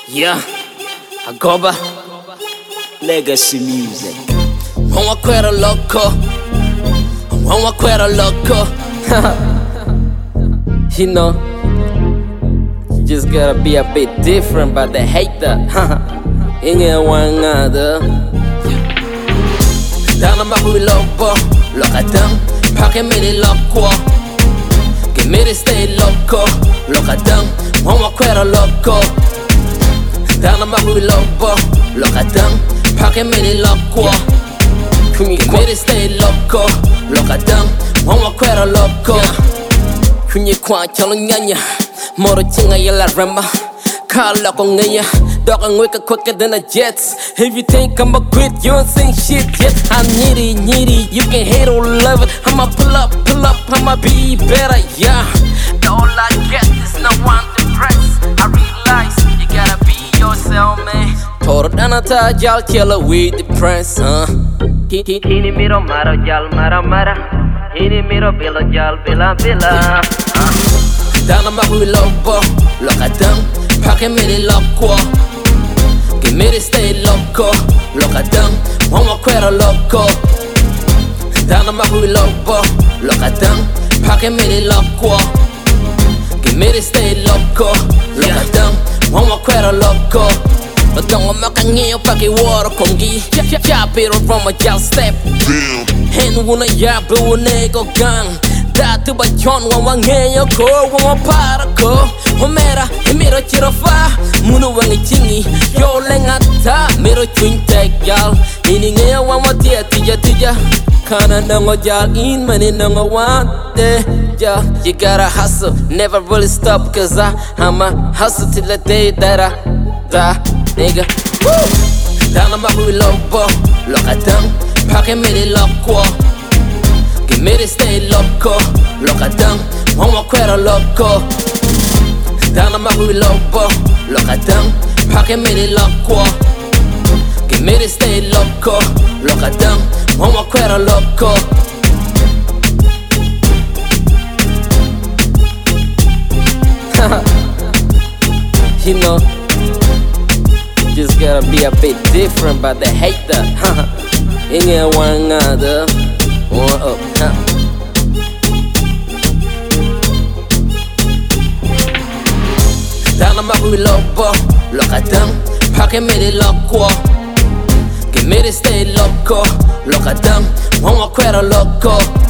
Yeah, Agoba, Legacy Music. Vamos cuero loco, vamos cuero loco. You know, you just gotta be a bit different, but they hate that. Inge wangada. Dana mahui loco, lokadam, pake miri loco. Que miri stay loco, lokadam, vamos cuero loco. Dana mahui loco, lokadam, pake miri loco. Que miri stay loco, lokadam, vamos cuero loco. Kunyi kwa chalo nyanya, moro chinga yala ramba. Kala ko ngaya, dog ang wake quicker than a jets. If you think I'ma quit, you ain't saying shit yet. I'm needy, you can hate or love it. I'ma pull up, I'ma be better, yeah. All I get is no one to press. I realize you gotta be yourself, man. Toro dana ta jal chela with the press, Hini miro maro jal mara. Hini miro bila jal bila. Dana mahui lobo, lokadam, pake miri loco. Que miri stay loco, lokadam, vamos cuero loco. Dana mahui lobo, lokadam, pake miri loco. Que miri stay loco, lokadam, vamos cuero loco. Don't make a new pake water kongi. Chop it from a jail step. Hen wuna ya blue nego gang. Datu ba chon wang ngeyo ko wang para ko. Homera himiro chirofa munu wang chingi yo lengata miro chuntek gal. Ini ngeyo wang watia tija. Kana nango jal in mani nango wante ja. You gotta hustle, never really stop, cause I'ma hustle till the day that I die, nigga. Woo! Dana mahui loco, lokadam, pake miri loco. Que miri stay loco, lokadam, vamos cuero loco. Dana mahui loco, lokadam, pake miri loco. Que miri stay loco, lokadam, vamos cuero loco. You know, just gotta be a bit different, but they hate that. Inge wangada, one up, Dana mahui loco, lokadam, pake miri loco. Que miri stay loco, lokadam, vamos cuero loco.